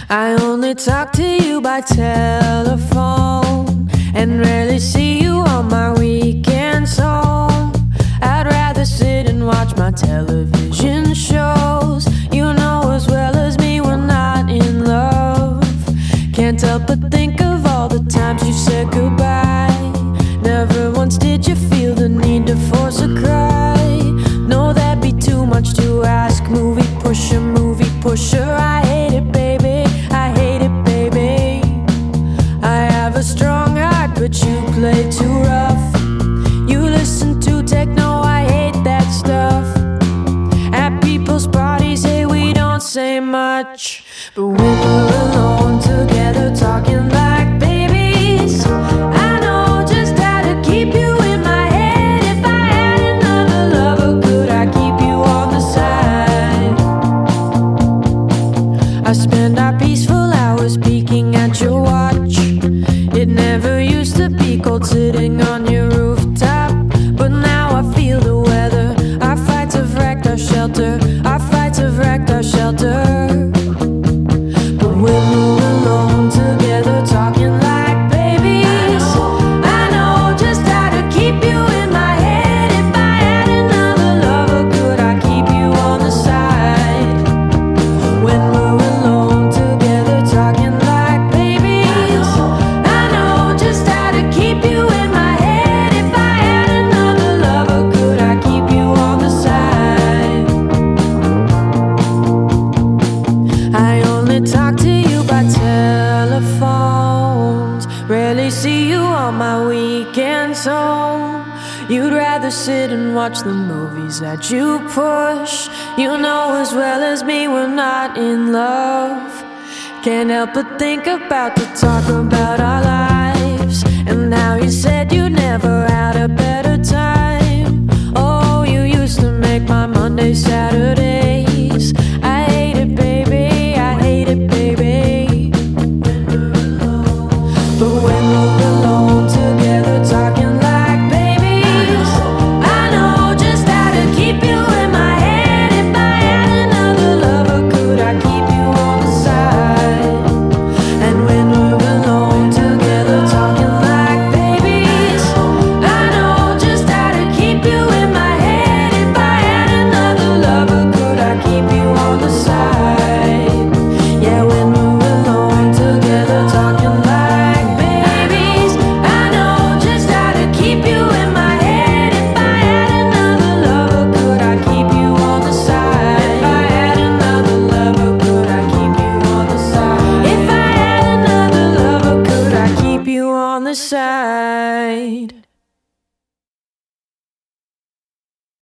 I only talk to you by telephone and rarely see you on my weekends home. I'd rather sit and watch my television shows. You know as well as me we're not in love. Can't help but think of all the times you said goodbye. Never once did you feel the need to force a cry. No, that'd be too much to ask. Movie pusher, I hate it, baby. I hate it, baby. I have a strong heart, but you play too rough. You listen to techno, I hate that stuff. At people's parties, hey, we don't say much, but when we're alone together talking like babies, I know just how to keep you in my head. If I had another lover, could I keep you on the side? I spend our peaceful hours peeking at your watch. It never used to be cold sitting on your rooftop, but now I feel the weather. Our fights have wrecked our shelter. Our fights have wrecked our shelter. But when we're alone together talking like babies, I know just how to keep you in my head. If I had another lover, could I keep you on the side? When we're alone together talking like babies, I know just how to keep you in my head. If I had another lover, could I keep you on the side? I only talk to you by telephones, rarely see you on my weekends home. You'd rather sit and watch the movies that you push. You know as well as me we're not in love. Can't help but think about the talk about our lives, and how you said you never had a better time. Oh, you used to make my Mondays Saturdays. I hate it, baby. I hate it, baby. But when we're alone together talking like babies, I know just how to keep you in my head. If I had another lover, could I keep you on the side? And when we're alone together talking like babies, I know just how to keep you in my head. If I had another lover, could I keep you on the side? Yeah, when we're alone together talking like babies, I know just how to keep you in my head. If I had another lover, could I keep you on the side? If I had another lover, could I keep you on the side? If I had another lover, could I keep you on the side?